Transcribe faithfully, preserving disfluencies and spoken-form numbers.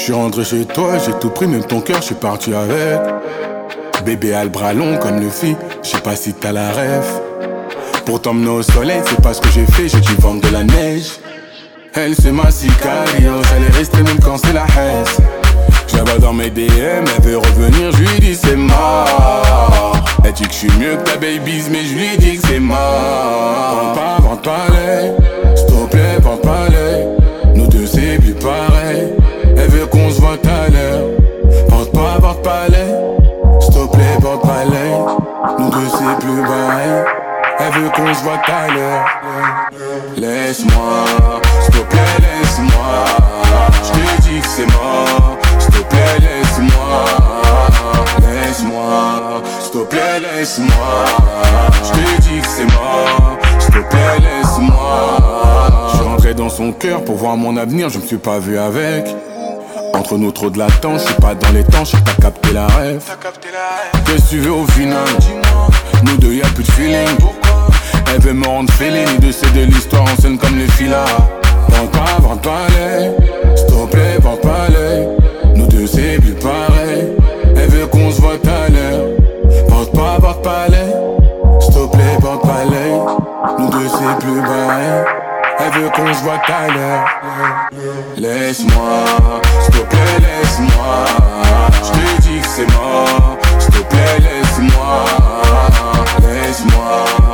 suis rentré chez toi, j'ai tout pris, même ton cœur, je suis parti avec. Bébé a le bras long comme le fit, je sais pas si t'as la ref. Pour t'emmener au soleil, c'est pas ce que j'ai fait, j'ai dû vendre de la neige. Elle c'est ma sicario, elle est restée même quand c'est la haisse. Je la vois dans mes D M, elle veut revenir, je lui dis c'est mort. Elle dit que je suis mieux que ta baby's, mais je lui dis que c'est mort. Vente pas, vente pas l'œil, s'il te plaît, vente pas l'œil. Nous deux c'est plus pareil, elle veut qu'on se voit tout à l'heure. Vente pas, vente pas l'œil, s'il te plaît, vente pas l'œil. Nous deux c'est plus pareil, elle veut qu'on se voit tout à l'heure. Laisse-moi, s'il te plaît, laisse-moi. Je te dis que c'est mort, s'il te plaît, laisse-moi. Laisse-moi, s'il te plaît, laisse-moi. Je te dis que c'est mort, s'il te plaît, laisse-moi. Je suis rentré dans son cœur pour voir mon avenir, je me suis pas vu avec. Entre nous trop de latence, je suis pas dans les temps, je sais pas capter la rêve. Qu'est-ce que tu veux au final? Nous deux y'a plus de feeling. Elle veut me rendre fêlé, ni de c'est de l'histoire en scène comme les filas. Vente pas, vente pas l'œil, s'il te plaît, vente pas l'œil. Nous deux c'est plus pareil, elle veut qu'on se voit tout à l'heure. Vente pas, vente pas l'œil, s'il te plaît, vente pas l'œil. Nous deux c'est plus pareil, elle veut qu'on se voit tout à l'heure. Laisse-moi, s'il te plaît, laisse-moi. Je te dis que c'est mort, s'il te plaît, laisse-moi. Laisse-moi.